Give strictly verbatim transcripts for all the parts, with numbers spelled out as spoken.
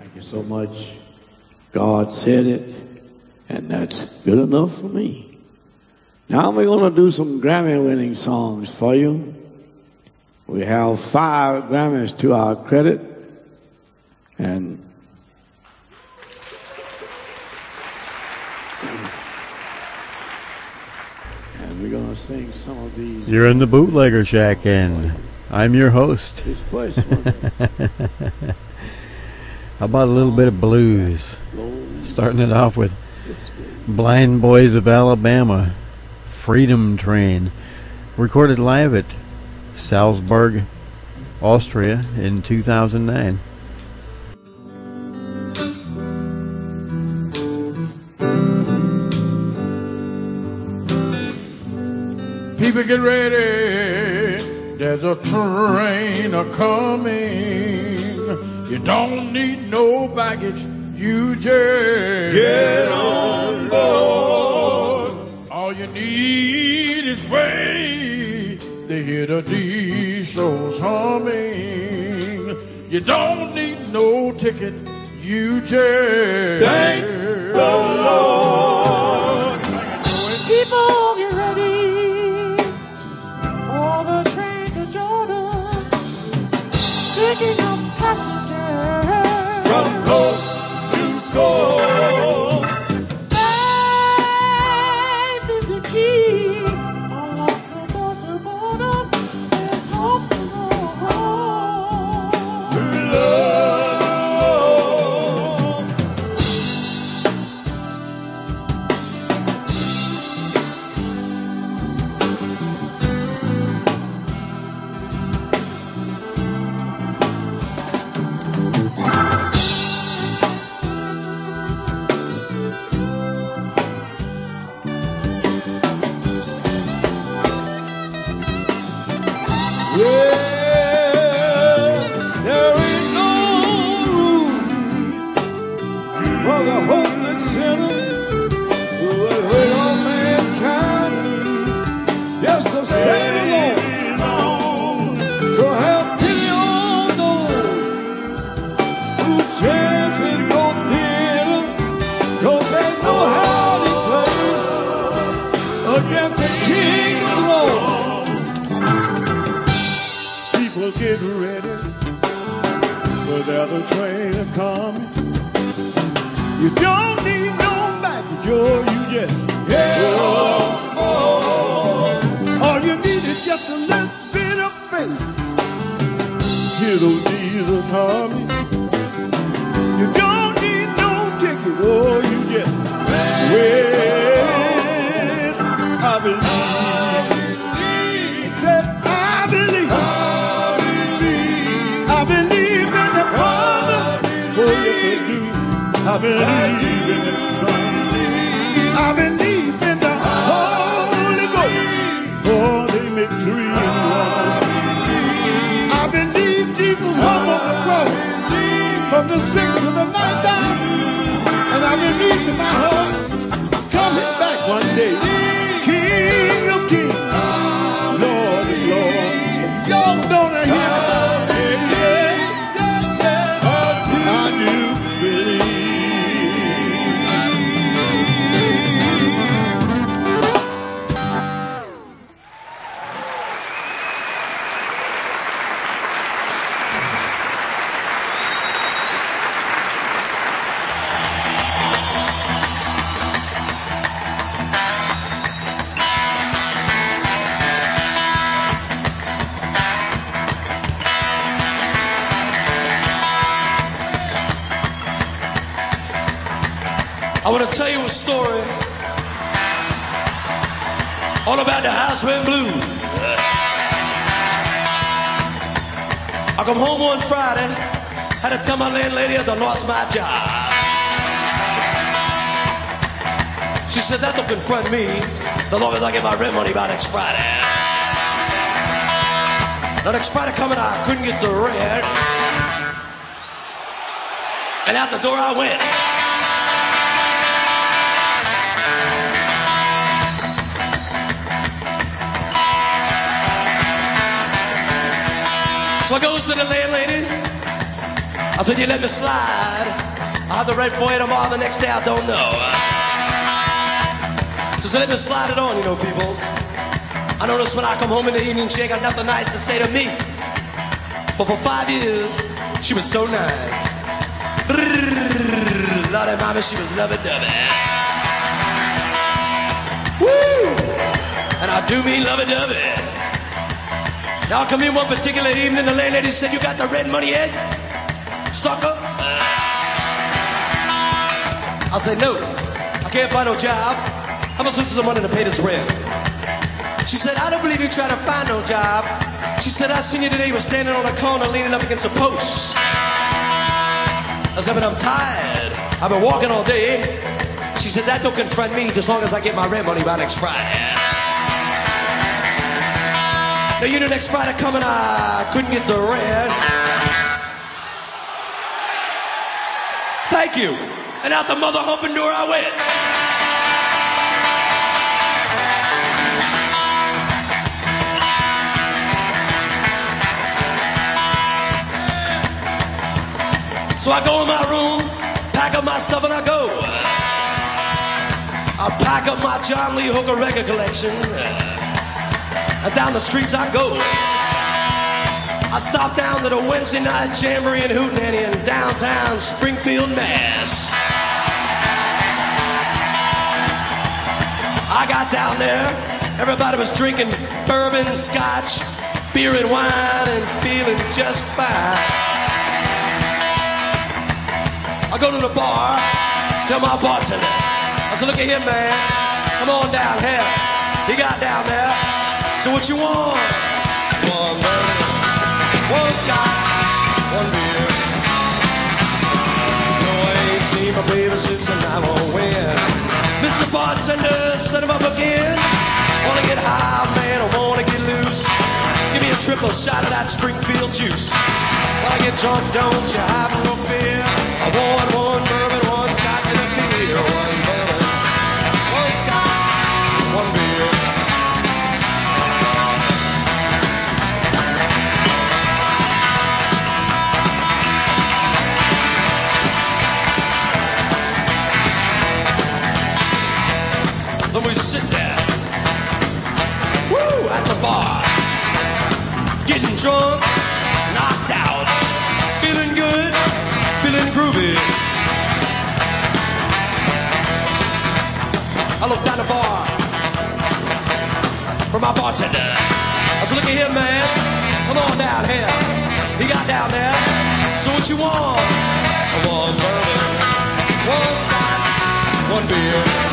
Thank you so much. God said it, and that's good enough for me. Now we're going to do some Grammy-winning songs for you. We have five Grammys to our credit, and and we're going to sing some of these. You're in the Bootlegger Shack, and I'm your host. This first one. How about a little bit of blues? Starting it off with Blind Boys of Alabama, Freedom Train, recorded live at Salzburg, Austria in two thousand nine. People get ready, there's a train a-coming. You don't need no baggage, you just get on board. All you need is faith. They hear the diesels humming. You don't need no ticket, you just thank the Lord. People get ready for the train to Jordan, picking up passengers from coast to coast. Faith is the key. Unlocks the door to boredom. There's hope to go home. To love. Get ready, for there's a train a-coming. You don't need no baggage, oh, you just get on board. All you need is just a little bit of faith. Hear those diesels humming. You don't need no ticket, oh, you just well, I believe. Said I believe. I believe in the Father, oh yes I do. I believe in the Son. I believe in the Holy Ghost. Oh, they make three in one. I believe Jesus hung on the cross from the sick to the night down. And I believe in my heart coming back one day. King of kings, Lord of lords. Y'all gonna hear me. I want to tell you a story all about the house went blue. I come home one Friday, had to tell my landlady I done lost my job. She said that don't confront me, the long as I get my rent money by next Friday. Now next Friday coming, I couldn't get the rent, and out the door I went. So I goes to the landlady. I said, you let me slide. I'll have to rent for you tomorrow, the next day, I don't know. She said, let me slide it on, you know, peoples. I noticed when I come home in the evening, she ain't got nothing nice to say to me. But for five years, she was so nice. Lordy mama, she was lovey-dovey. Woo! And I do mean lovey-dovey. Now I come in one particular evening, the landlady said, you got the red money yet, sucker? I said, no, I can't find no job. I must lose some money to pay this rent. She said, I don't believe you trying to find no job. She said, I seen you today, you were standing on a corner leaning up against a post. I said, but I'm tired. I've been walking all day. She said, that don't confront me just as long as I get my rent money by next Friday. Now, you know, next Friday coming, I couldn't get the rent. Thank you. And out the mother humping door I went. So I go in my room, pack up my stuff, and I go. I pack up my John Lee Hooker record collection. And down the streets I go. I stop down to the Wednesday night jamboree and hootenanny in downtown Springfield, Mass. I got down there, everybody was drinking bourbon, scotch, beer and wine, and feeling just fine. I go to the bar, tell my bartender, I said, look at him, man, come on down here. He got down there. So what you want? One bourbon, one scotch, one beer. No, I ain't seen my baby since and I'm on win. Mister Bartender, set him up again. Wanna get high, man, I wanna get loose. Give me a triple shot of that Springfield juice. When I get drunk, don't you have no fear. I want one bourbon, one scotch, and a beer. One bourbon, one scotch, one beer. Then we sit there, woo, at the bar, getting drunk, knocked out, feeling good, feeling groovy. I looked down the bar for my bartender. I said, look at him, man, come on down here. He got down there, so what you want? One bourbon, one scotch, one beer.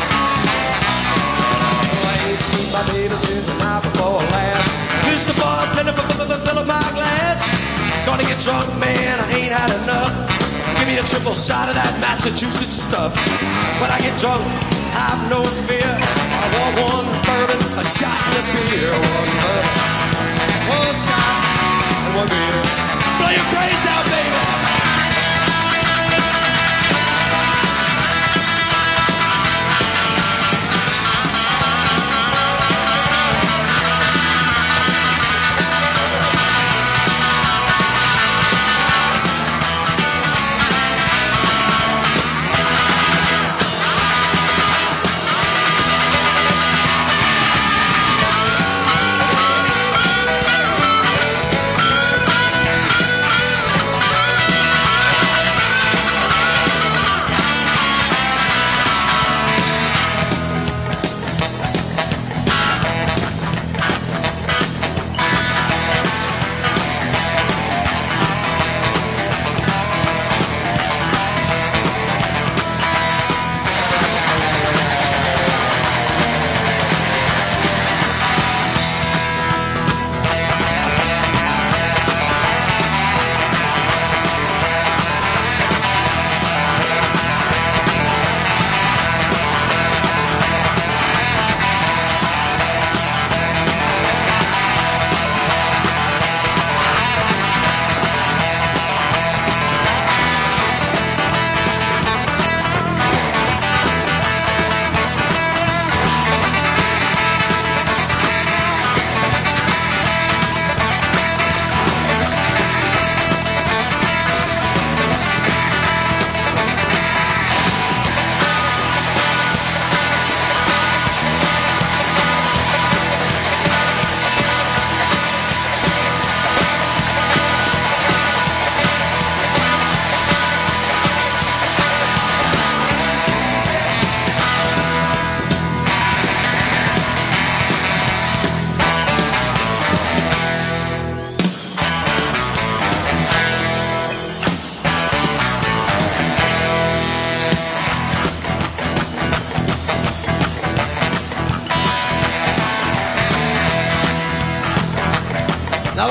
Seen my baby since the night before last. Mister Bartender, fill up my glass. Gonna get drunk, man, I ain't had enough. Give me a triple shot of that Massachusetts stuff. When I get drunk, have no fear. I want one bourbon, a shot and a beer. One bourbon, one scotch, and one beer. Blow your brains out, baby.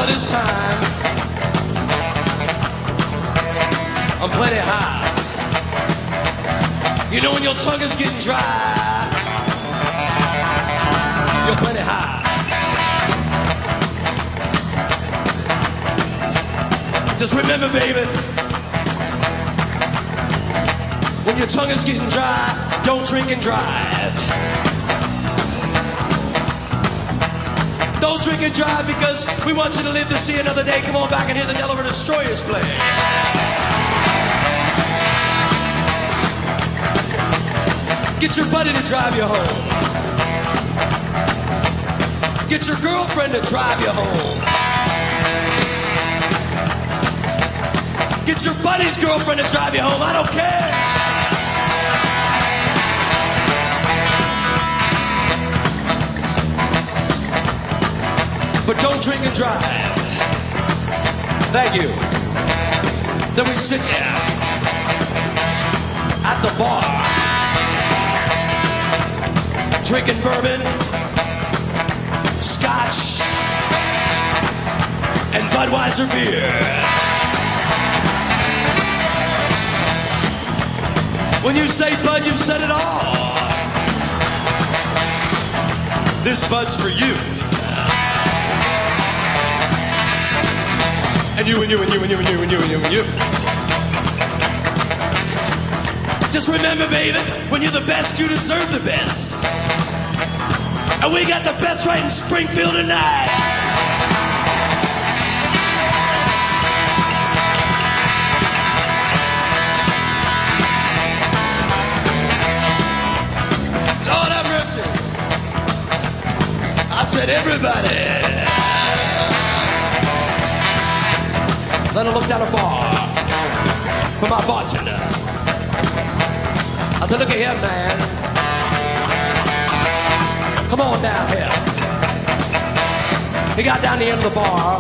But this time, I'm plenty high. You know when your tongue is getting dry, you're plenty high. Just remember, baby, when your tongue is getting dry, don't drink and drive. Don't drink and drive because we want you to live to see another day. Come on back and hear the Delaware Destroyers play. Get your buddy to drive you home. Get your girlfriend to drive you home. Get your buddy's girlfriend to drive you home. I don't care. But don't drink and drive. Thank you. Then we sit down at the bar, drinking bourbon, scotch, and Budweiser beer. When you say Bud, you've said it all. This Bud's for you. And you and you and you and you and you and you and you and you. Just remember, baby, when you're the best, you deserve the best. And we got the best right in Springfield tonight. Lord have mercy. I said everybody. Then I looked down a bar for my bartender. I said, look at here, man. Come on down here. He got down the end of the bar.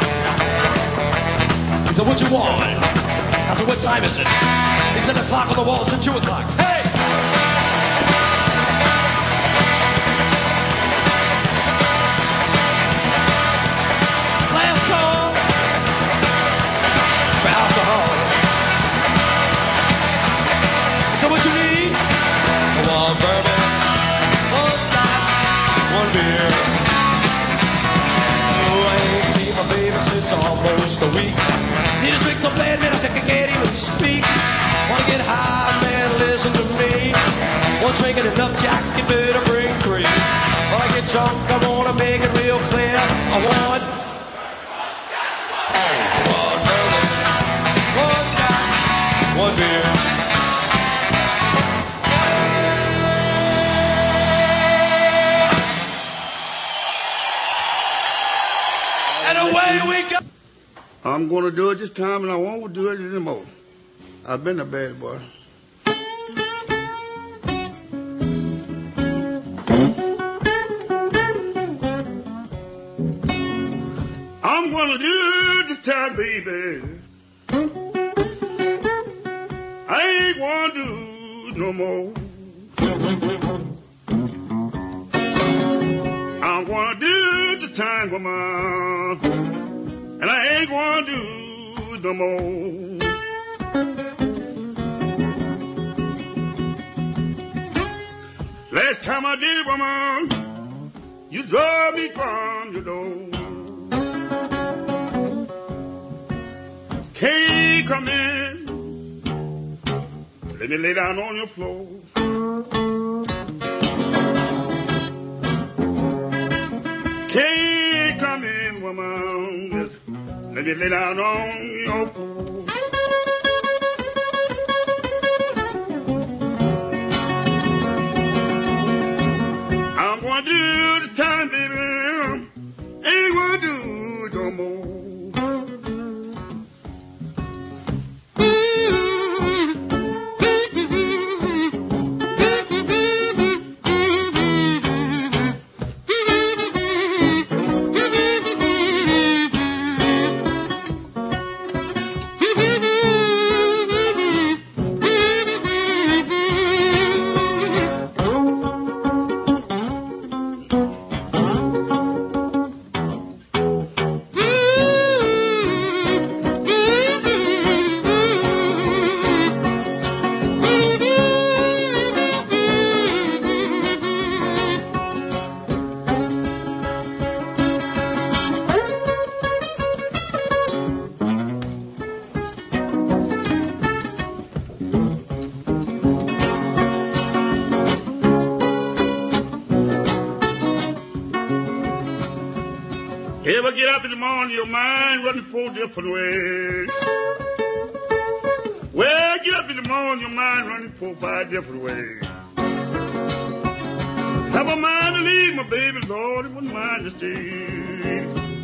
He said, what you want? I said, what time is it? He said, the clock on the wall said two o'clock. Hey! Last call for alcohol. He said, what you need? One bourbon, one scotch, one beer. Oh, I ain't seen my baby since almost a week. Need to drink so bad, man, I think I can't even speak. Wanna get high, man, listen to me. One drink and enough, Jack, you better bring three. When I get drunk, I wanna make it real clear. I want one bourbon, one scotch, one beer. And away we go. I'm going to do it this time, and I won't do it anymore. I've been a bad boy. I'm going to do it this time, baby. I ain't going to do it no more. I'm going to do it this time, woman. And I ain't gonna do it no more. Last time I did it, woman, you drove me from your door. Can't come in, let me lay down on your floor. Can't come in, woman, just let me lay down on your floor. I'm gonna do this time, baby. Ain't gonna do it no more. Ever get up in the morning, your mind running four different ways. Well, get up in the morning, your mind running four, five different ways. Have a mind to leave my baby, Lord, and one mind to stay.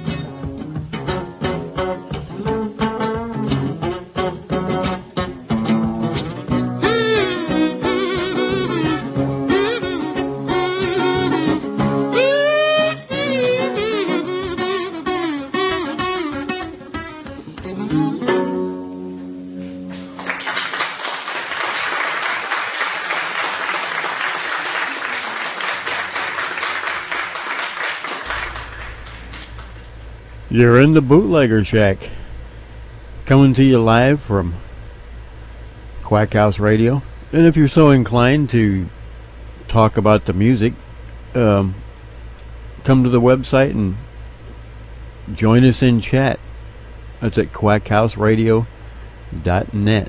You're in the Bootlegger Shack, coming to you live from Quack House Radio. And if you're so inclined to talk about the music, um, come to the website and join us in chat. That's at quack house radio dot net.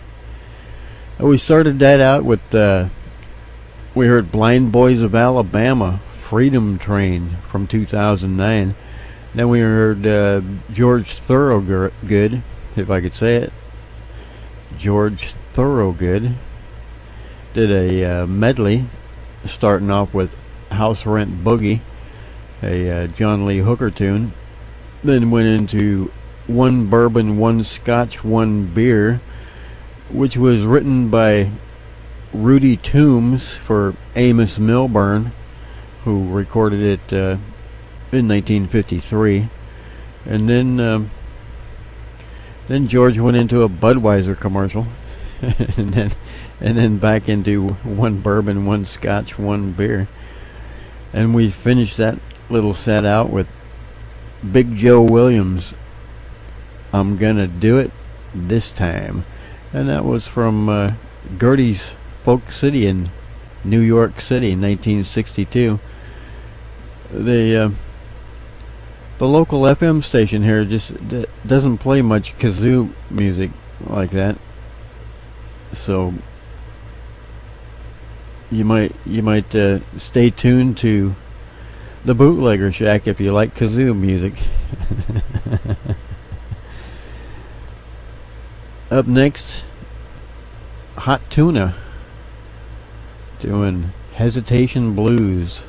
We started that out with, uh, we heard Blind Boys of Alabama, Freedom Train from two thousand nine. Then we heard uh, George Thorogood, if I could say it. George Thorogood did a uh, medley, starting off with House Rent Boogie, a uh, John Lee Hooker tune. Then went into One Bourbon, One Scotch, One Beer, which was written by Rudy Toombs for Amos Milburn, who recorded it uh, in nineteen fifty-three. And then um, then George went into a Budweiser commercial and then and then back into One Bourbon, One Scotch, One Beer. And we finished that little set out with Big Joe Williams, I'm Gonna Do It This Time. And that was from uh, Gertie's Folk City in New York City in nineteen sixty-two. The uh, the local F M station here just d- doesn't play much kazoo music like that, so you might you might uh, stay tuned to the Bootlegger Shack if you like kazoo music. Up next, Hot Tuna doing Hesitation Blues.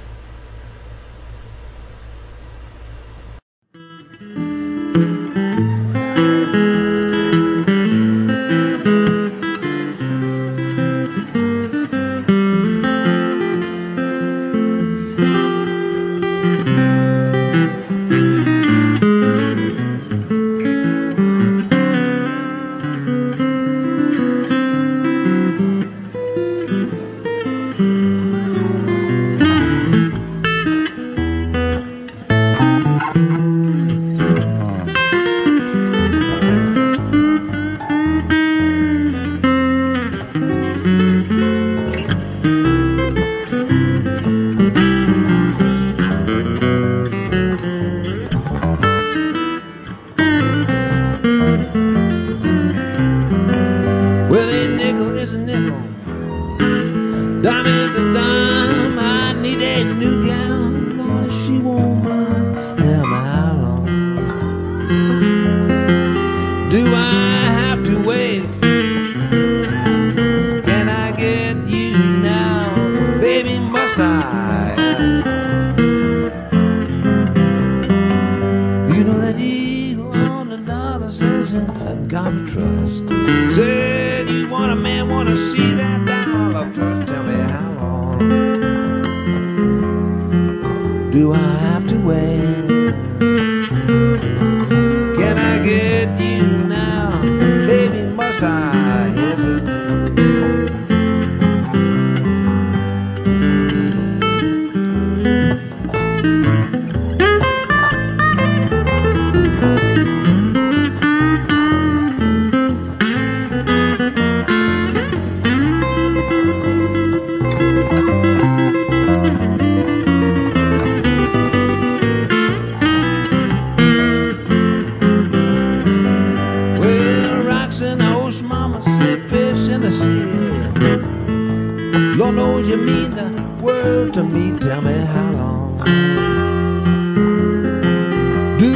Do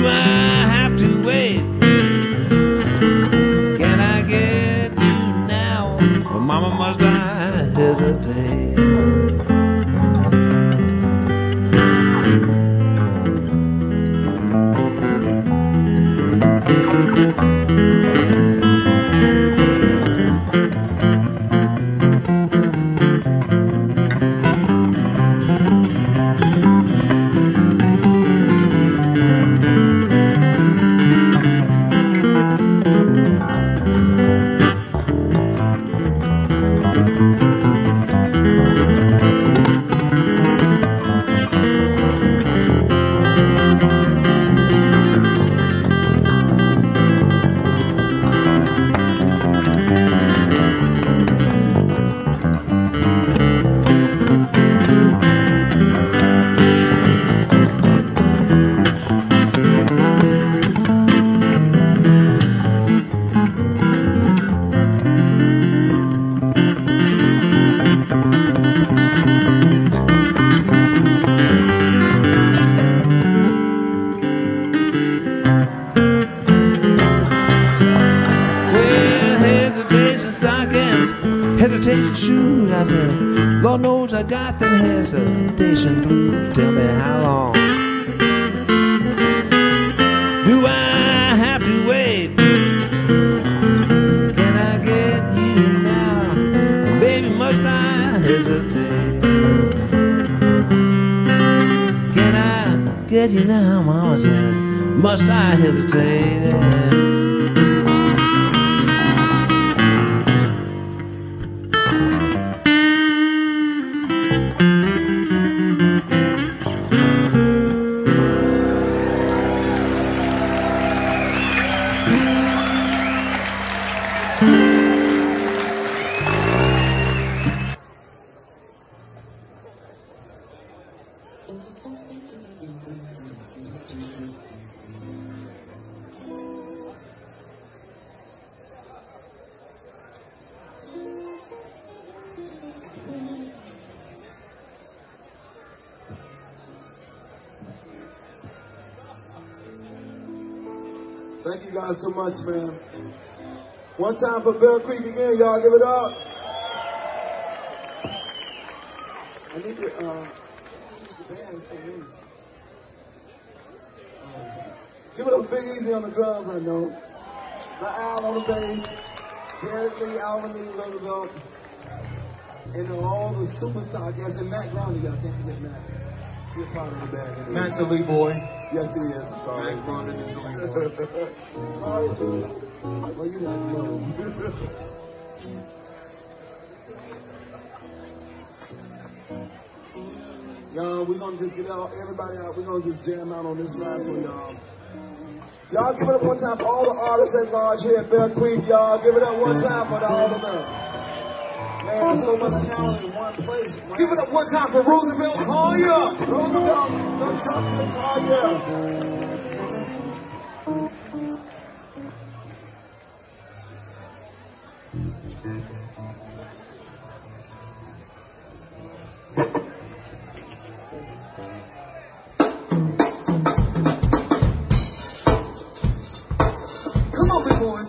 Mama, must I hesitate? Hesitation shoes, I said, Lord knows I got them hesitation blues. Tell me how long do I have to wait? Can I get you now? Baby, must I hesitate? Can I get you now, Mama said, must I hesitate? Thank you guys so much, man. One time for Bear Creek again, y'all give it up. I need to, uh, use the band so many. Uh, give it up Big Easy on the drums, I know. The Al on the bass. Derek Lee, Alvin Lee, Roosevelt. And uh, all the superstars, I guess, and Matt Brown, you got, I can't forget Matt. You're part of the band. Anyway. Matt's a lead boy. Yes, he is. I'm sorry. Matt Brown is a lead boy. Sorry, too. Well, you like love. Y'all, we're gonna just get out, everybody out. We're gonna just jam out on this last one, y'all. Y'all give it up one time for all the artists at large here at Bear Creek, y'all. Give it up one time for all of them. Man, there's so much talent in one place. Man. Give it up one time for Roosevelt Collier. Roosevelt, don't talk to Collier. Come on, big boy.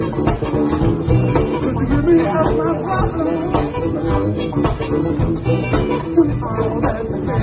Forgive me of my problems. To all that you can.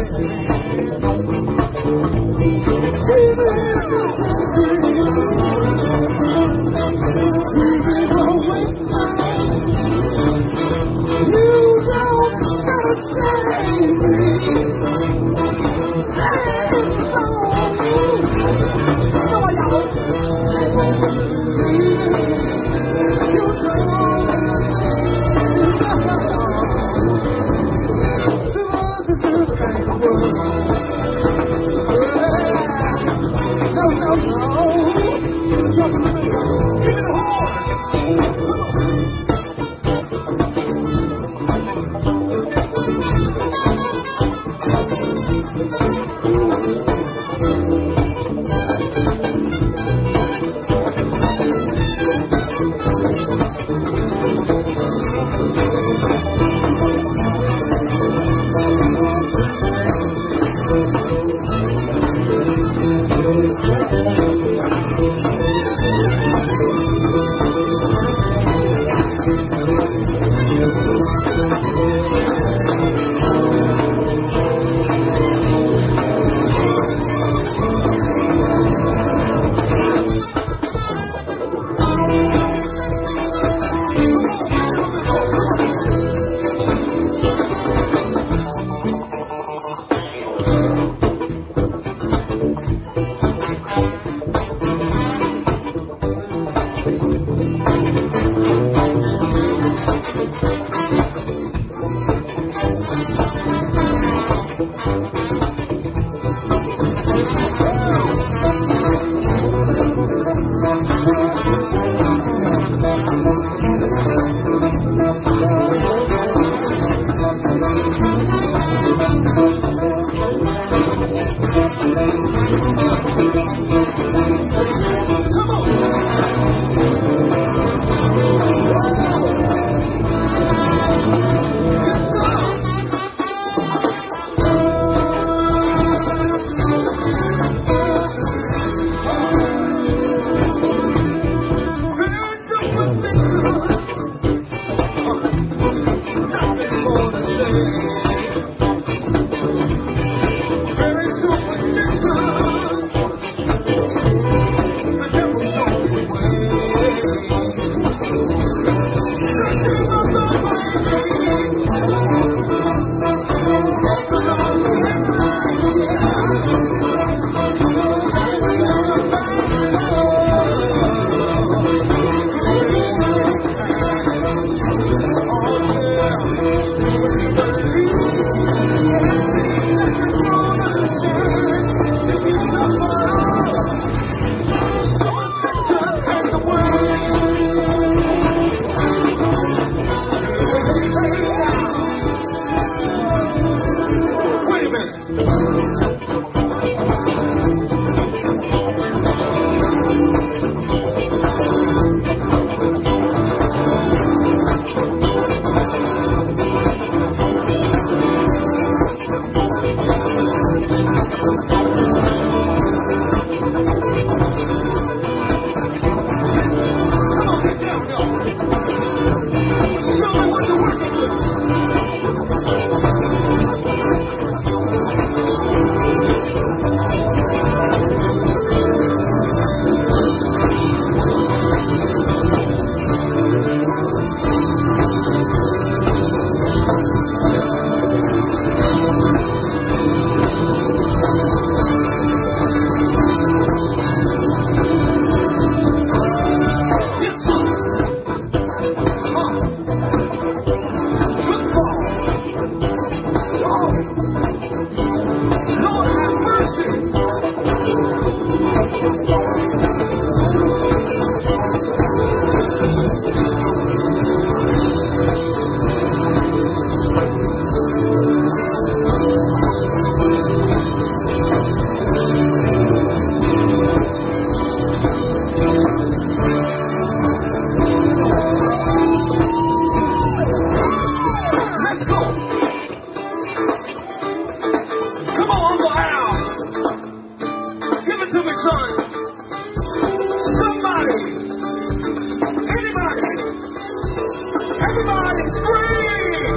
Everybody scream!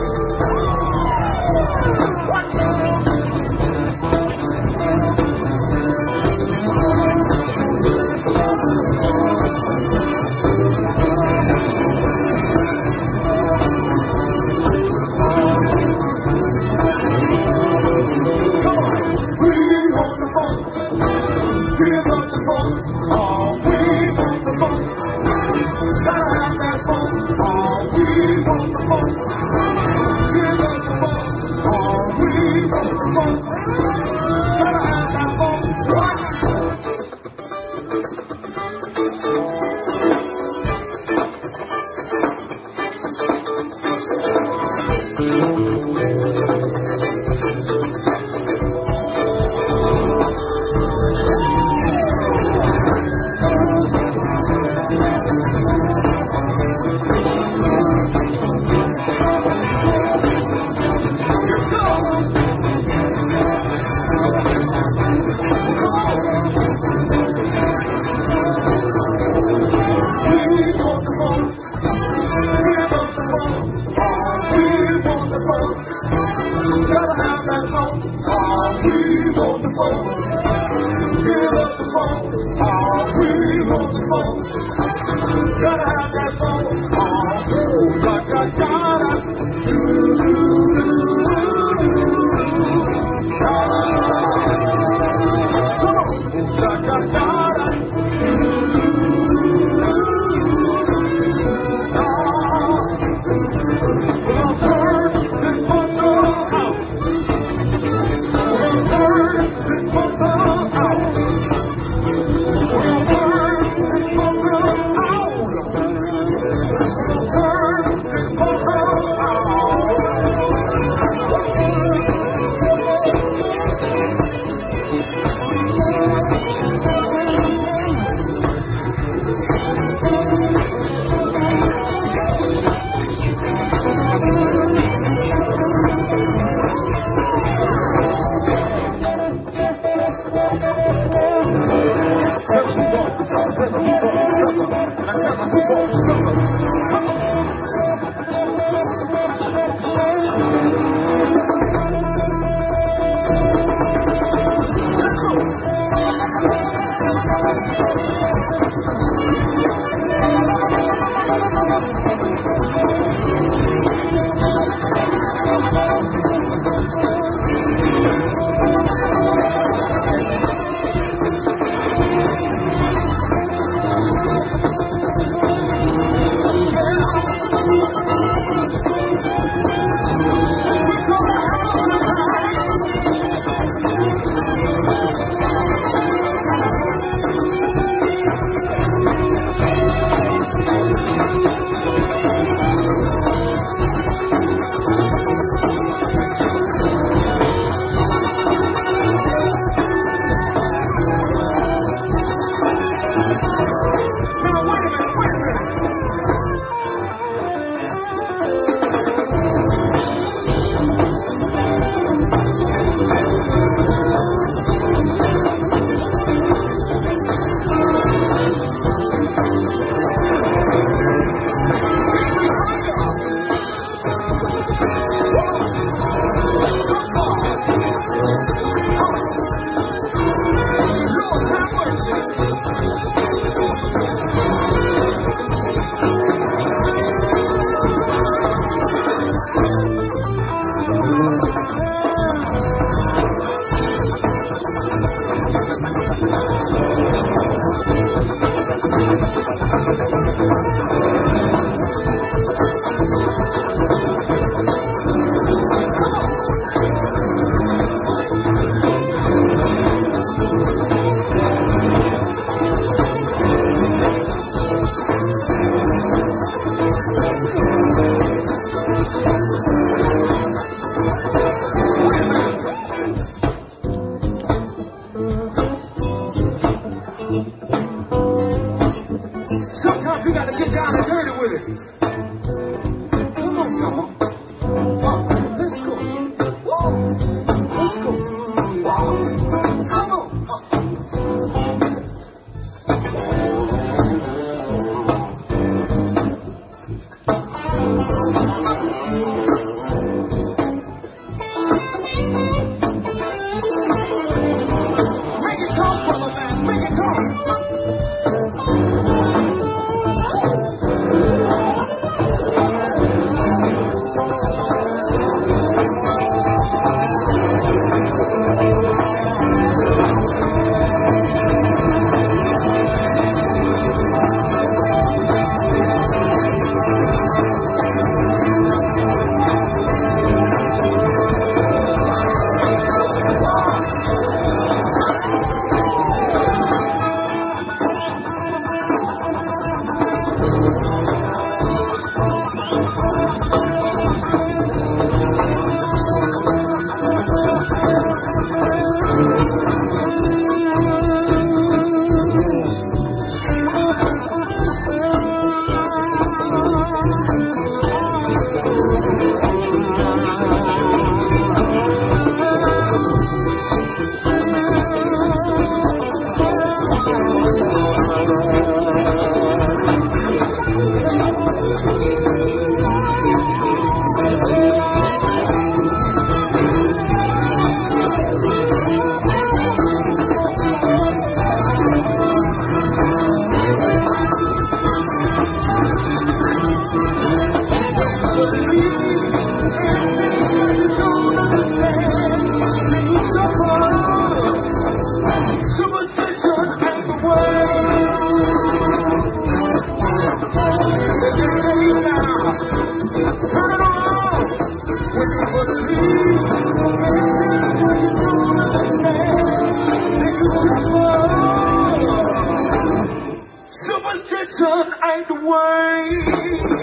Superstition ain't the way.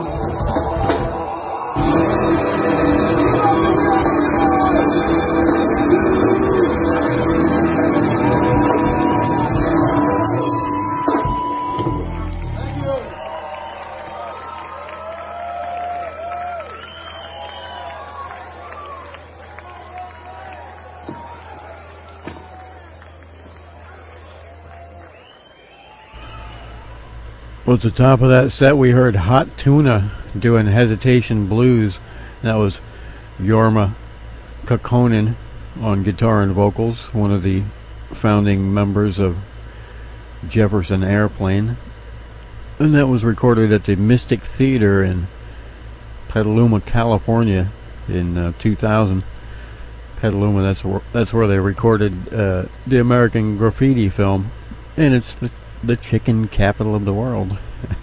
Well, at the top of that set, we heard Hot Tuna doing Hesitation Blues. That was Jorma Kaukonen on guitar and vocals, one of the founding members of Jefferson Airplane. And that was recorded at the Mystic Theater in Petaluma, California in uh, two thousand. Petaluma, that's where, that's where they recorded uh, the American Graffiti film. And it's the the chicken capital of the world.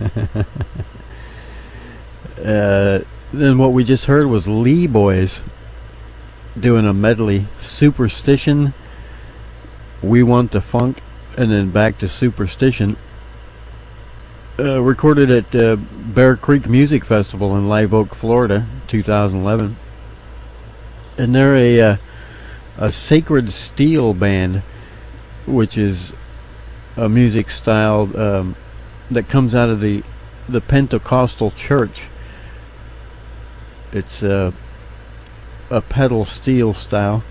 uh, then what we just heard was Lee Boys doing a medley. Superstition, We Want the Funk, and then back to Superstition. Uh, recorded at uh, Bear Creek Music Festival in Live Oak, Florida, two thousand eleven. And they're a, uh, a Sacred Steel band, which is a music style um, that comes out of the the Pentecostal church. It's uh, a pedal steel style.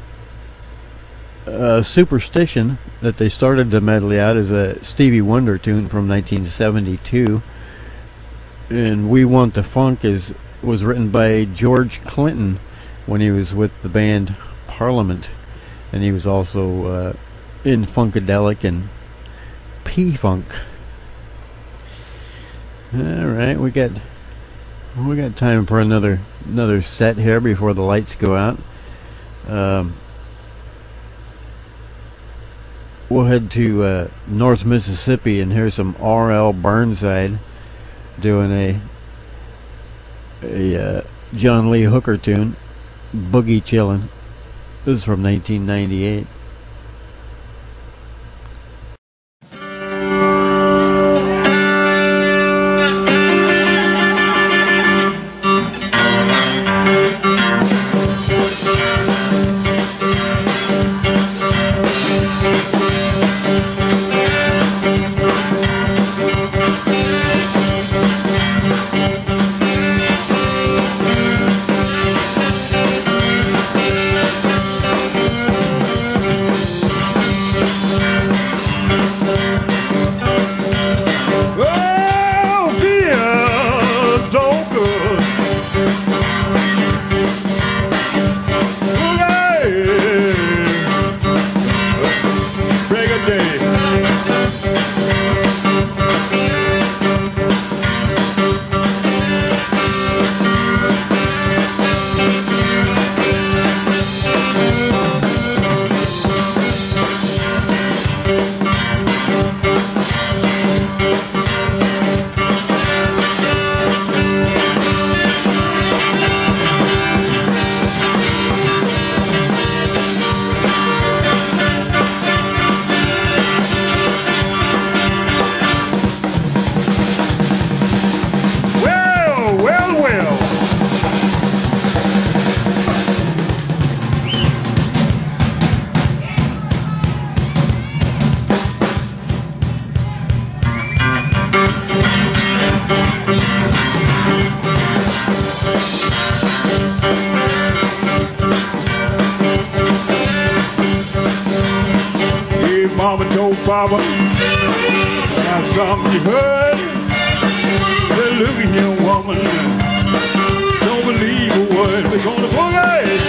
Uh, Superstition that they started the medley out is a Stevie Wonder tune from nineteen seventy-two, and We Want the Funk is was written by George Clinton when he was with the band Parliament, and he was also uh, in Funkadelic and P-Funk. All right, we got we got time for another another set here before the lights go out. Um, we'll head to uh, North Mississippi and hear some R L Burnside doing a a uh, John Lee Hooker tune, Boogie Chillin'. This is from nineteen ninety-eight. Thank you. Barbara. That's something you heard. Well, look at here, woman. Don't believe a word. We're gonna boogie.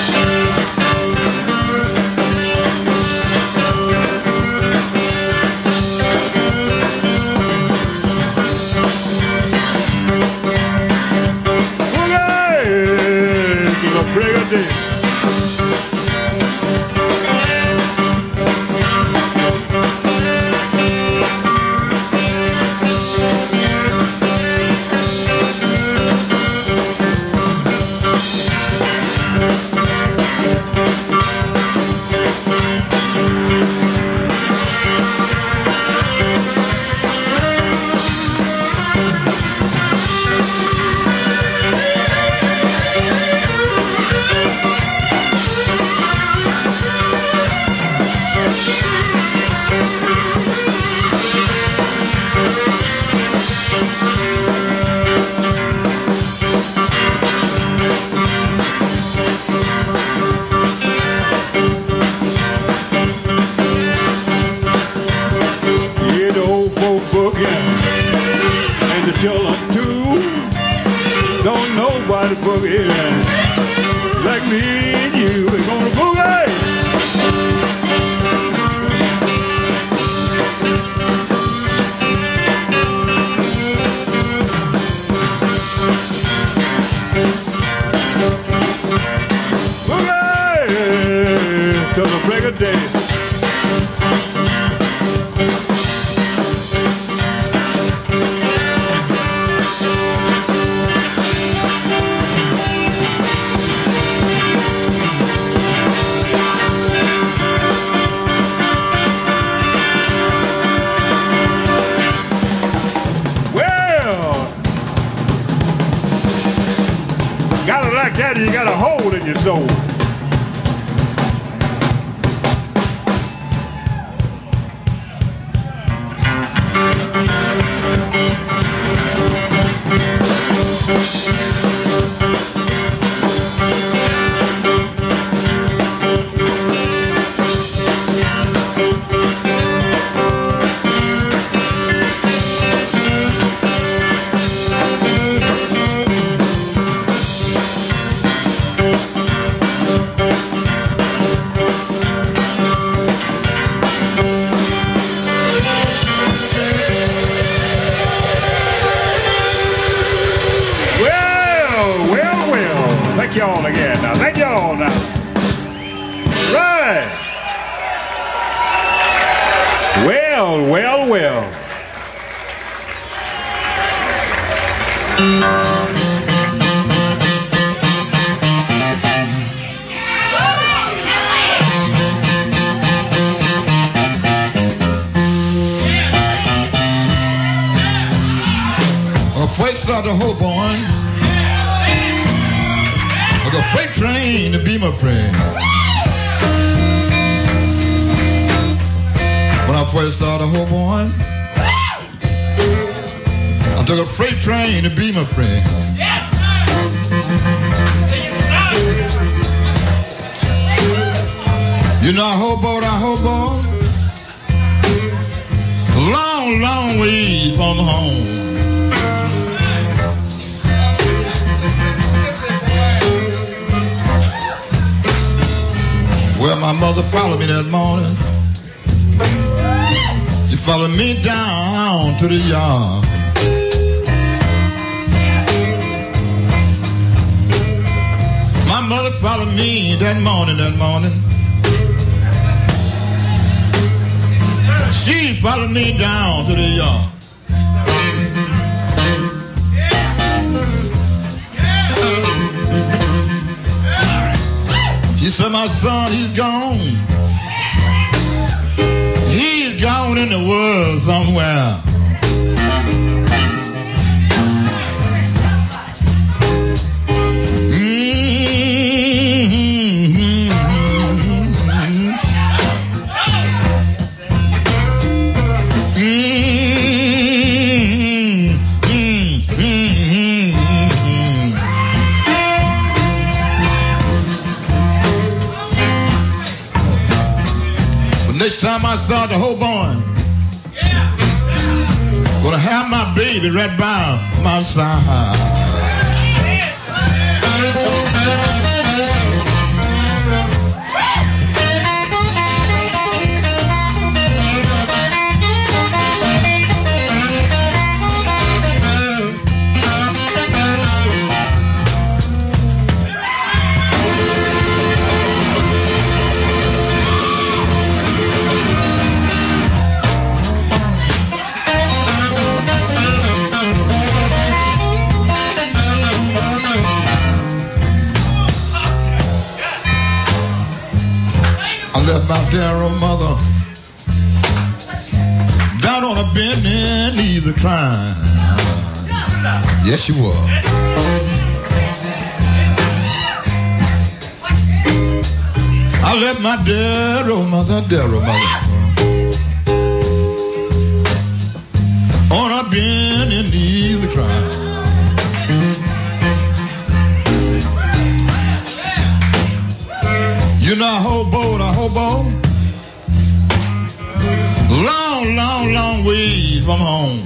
Boogie to the break of day. Boogie like me and you, we're gonna boogie. Boogie till the break of day. Daddy, you got a hole in your soul. Thank y'all again now. Thank y'all now. Right. Well, well, well. When I first started Hoboken, a freight train to be my friend. When I first started Hoboken, I took a freight train to be my friend. You know, I hobo, I hobo, long, long way from home. Well, my mother followed me that morning. She followed me down to the yard. My mother followed me that morning, that morning. She followed me down to the yard. She said, my son, he's gone. He's gone in the world somewhere. Next time I start the Hoboken, my baby right by my side. My dear old mother down on a bending knees a crying. Yes, she was. I left my dear old mother, dear old mother on a bending knees a crying. You know, a hobo, a hobo, long, long, long ways from home.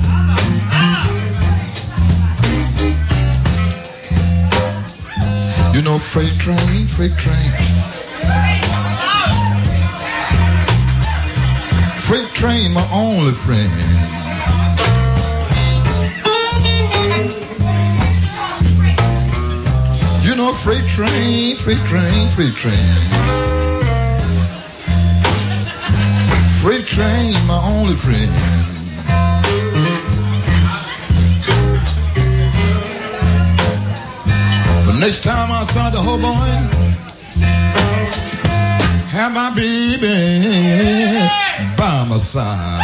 You know, freight train, freight train, freight train, my only friend. You know, freight train, freight train, freight train. Freight train, my only friend. But next time I start the hoboing, have my baby by my side.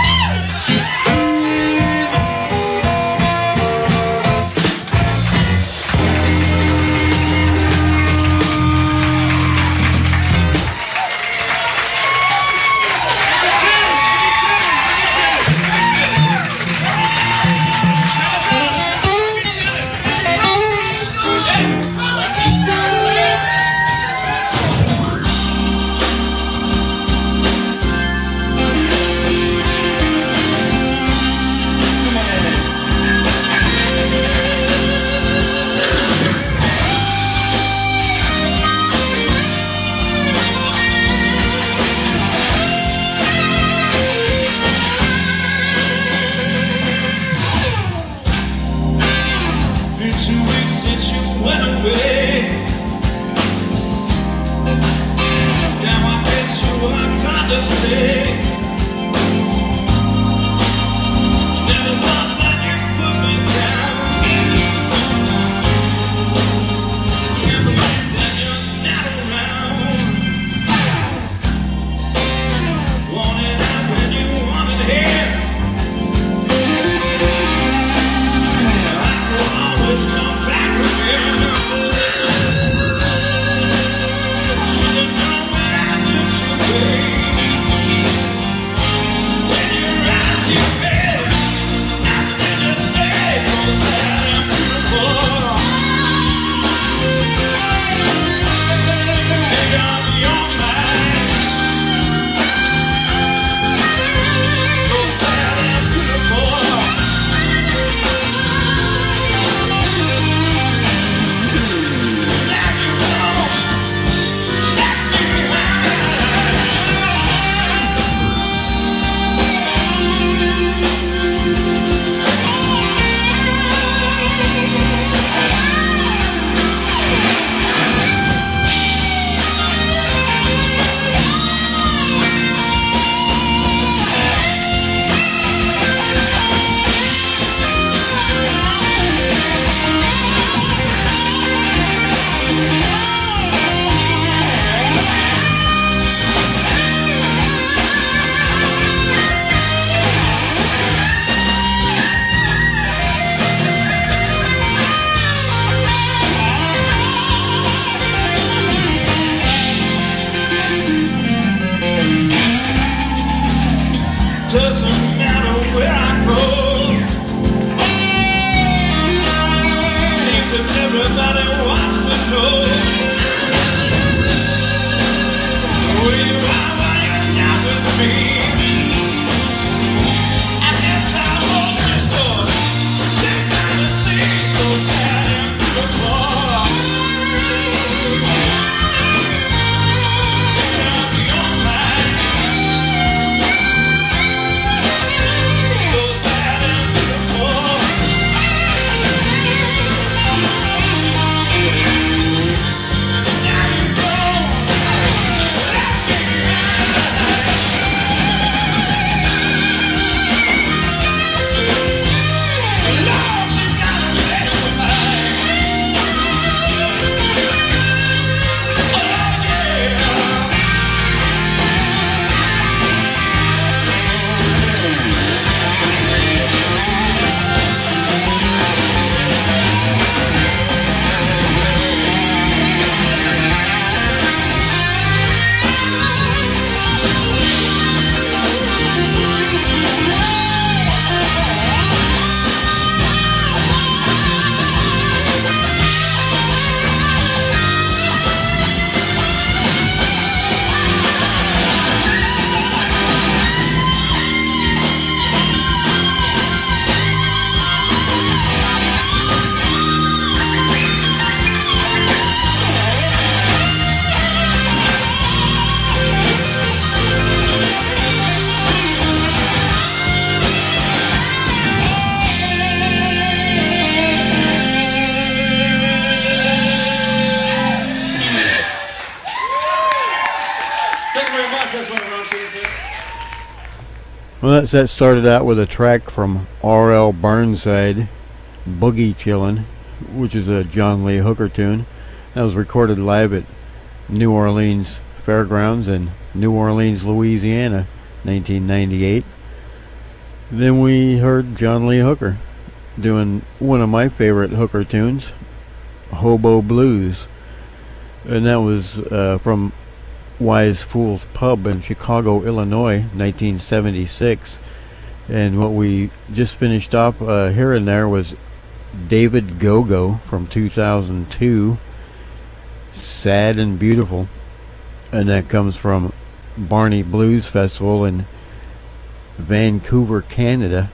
Well, that set started out with a track from R L Burnside, Boogie Chillin', which is a John Lee Hooker tune. That was recorded live at New Orleans Fairgrounds in New Orleans, Louisiana, nineteen ninety-eight. Then we heard John Lee Hooker doing one of my favorite Hooker tunes, Hobo Blues. And that was uh, from Wise Fool's Pub in Chicago, Illinois, nineteen seventy-six. And what we just finished off uh, here and there was David Go-Go from two thousand two, Sad and Beautiful. And that comes from Barney Blues Festival in Vancouver, Canada.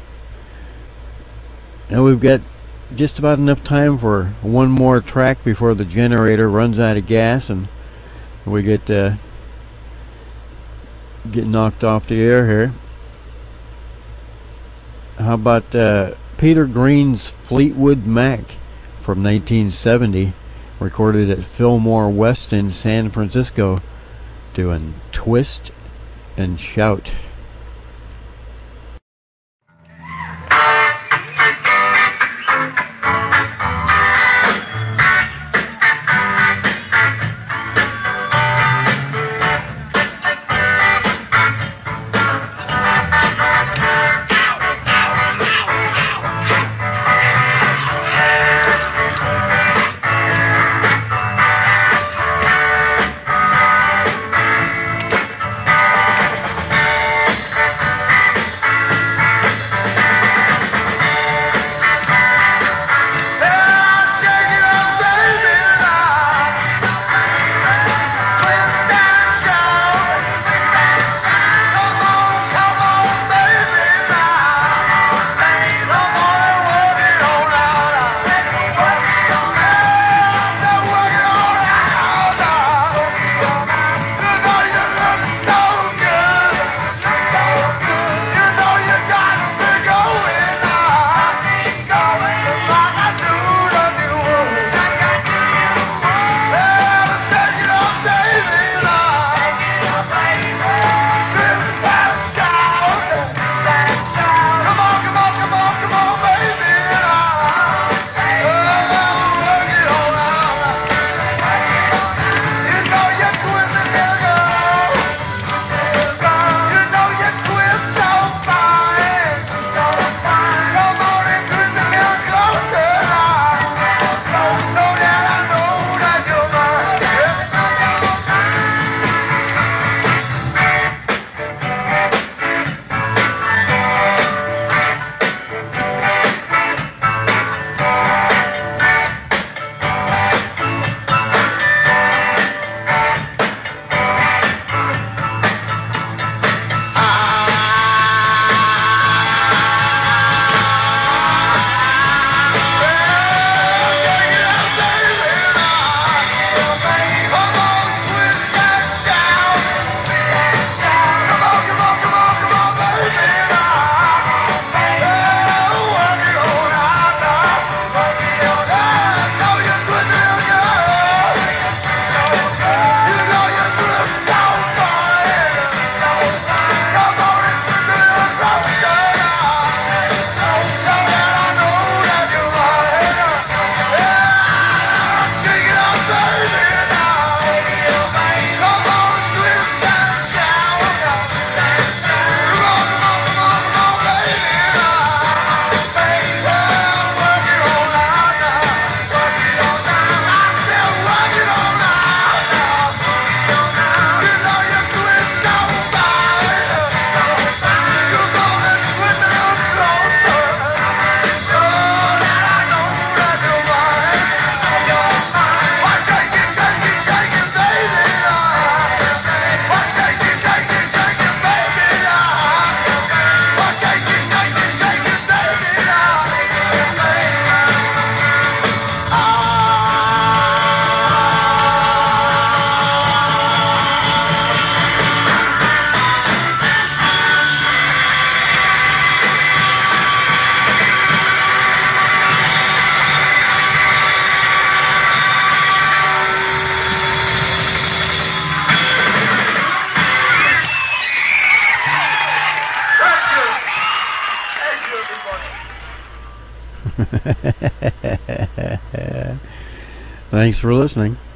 And we've got just about enough time for one more track before the generator runs out of gas and we get uh, get knocked off the air here. How about uh, Peter Green's Fleetwood Mac from nineteen seventy, recorded at Fillmore West in San Francisco, doing Twist and Shout. Thanks for listening.